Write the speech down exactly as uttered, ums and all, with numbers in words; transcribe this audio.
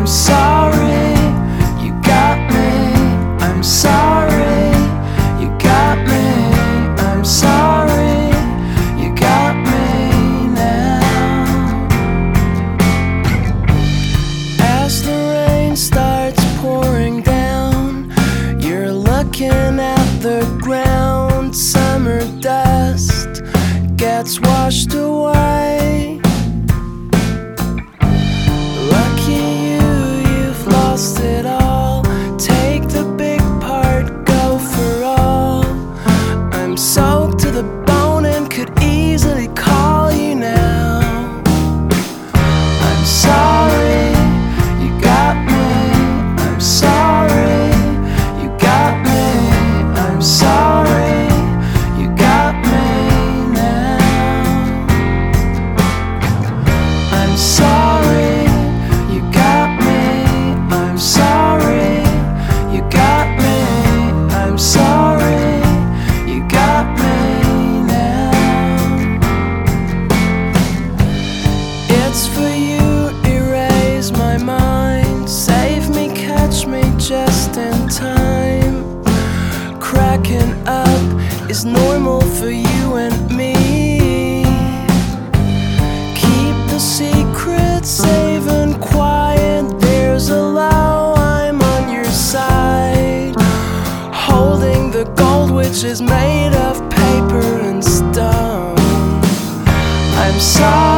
I'm sorry, you got me. I'm sorry, you got me. I'm sorry, you got me now. As the rain starts pouring down, you're looking at the ground. Summer dust gets washed away. Lucky you, you've lost it all. Take the big part, go for all. I'm soaked to the bone and could easily call you now. I'm sorry, you got me. I'm sorry, you got me. I'm sorry, you got me now. I'm sorry, you got me. I'm sorry, you got me. I'm sorry, you got me now. It's for you, erase my mind. Save me, catch me just in time. Cracking up is normal for you and me. Keep the secret safe and quiet. There's a law, I'm on your side. Holding the gold which is made of paper and stone. I'm sorry.